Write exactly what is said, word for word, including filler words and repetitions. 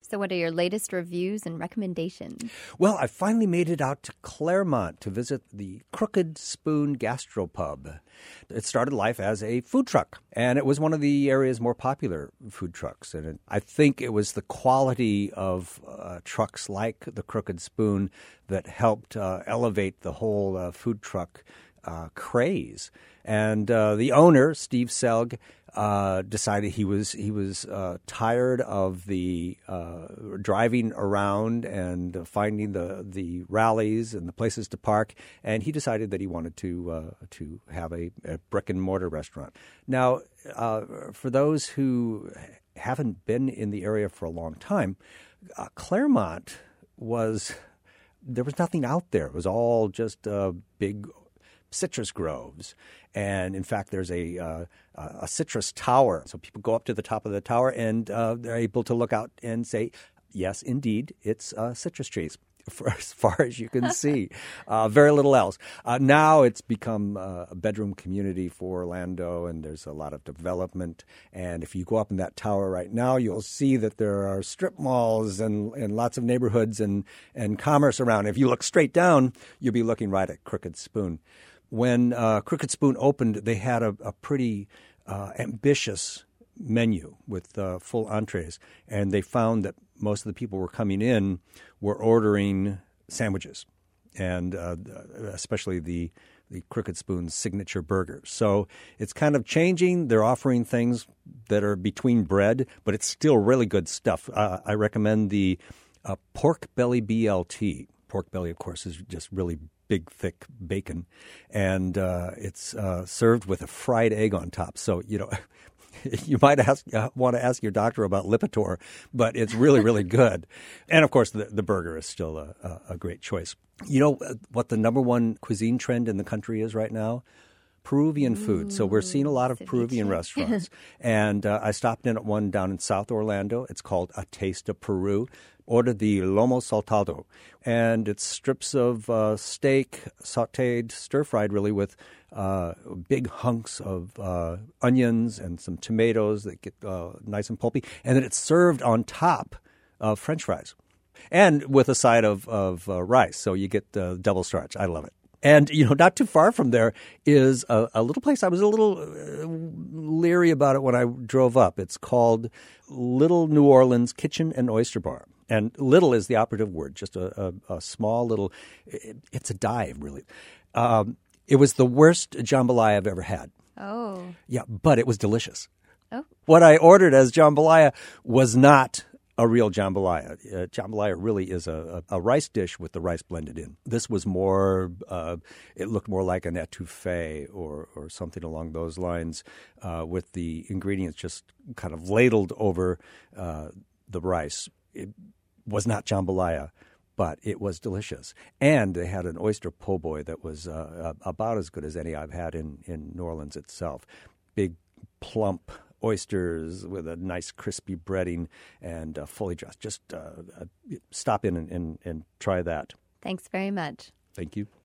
So what are your latest reviews and recommendations? Well, I finally made it out to Claremont to visit the Crooked Spoon Gastropub. It started life as a food truck, and it was one of the area's more popular food trucks. And it, I think it was the quality of uh, trucks like the Crooked Spoon that helped uh, elevate the whole uh, food truck uh, craze. And uh, the owner, Steve Selg, Uh, decided he was he was uh, tired of the uh, driving around and uh, finding the the rallies and the places to park, and he decided that he wanted to uh, to have a, a brick and mortar restaurant. Now, uh, for those who haven't been in the area for a long time, uh, Claremont was there was nothing out there. It was all just uh, big citrus groves. And in fact, there's a uh, a citrus tower. So people go up to the top of the tower and uh, they're able to look out and say, yes, indeed, it's uh, citrus trees. For as far as you can see, uh, very little else. Uh, now it's become uh, a bedroom community for Orlando, and there's a lot of development. And if you go up in that tower right now, you'll see that there are strip malls and, and lots of neighborhoods and, and commerce around. If you look straight down, you'll be looking right at Crooked Spoon. When uh, Crooked Spoon opened, they had a, a pretty uh, ambitious menu with uh, full entrees, and they found that most of the people who were coming in were ordering sandwiches, and uh, especially the the Crooked Spoon's signature burger. So it's kind of changing. They're offering things that are between bread, but it's still really good stuff. Uh, I recommend the uh, pork belly B L T. Pork belly, of course, is just really big, thick bacon, and uh, it's uh, served with a fried egg on top. So, you know, you might ask, uh, want to ask your doctor about Lipitor, but it's really, really good. And, of course, the, the burger is still a, a, a great choice. You know what the number one cuisine trend in the country is right now? Peruvian food. So we're seeing a lot of Peruvian restaurants. And uh, I stopped in at one down in South Orlando. It's called A Taste of Peru. Ordered the lomo saltado. And it's strips of uh, steak, sautéed, stir-fried really with uh, big hunks of uh, onions and some tomatoes that get uh, nice and pulpy. And then it's served on top of French fries. And with a side of, of uh, rice. So you get uh, double starch. I love it. And, you know, not too far from there is a, a little place. I was a little uh, leery about it when I drove up. It's called Little New Orleans Kitchen and Oyster Bar. And little is the operative word, just a, a, a small little it, – it's a dive, really. Um, it was the worst jambalaya I've ever had. Oh. Yeah, but it was delicious. Oh. What I ordered as jambalaya was not – a real jambalaya. Uh, jambalaya really is a, a, a rice dish with the rice blended in. This was more, uh, it looked more like an etouffee or, or something along those lines uh, with the ingredients just kind of ladled over uh, the rice. It was not jambalaya, but it was delicious. And they had an oyster po' boy that was uh, about as good as any I've had in, in New Orleans itself. Big, plump oysters with a nice crispy breading and uh, fully dressed. Just uh, uh, stop in and, and, and try that. Thanks very much. Thank you.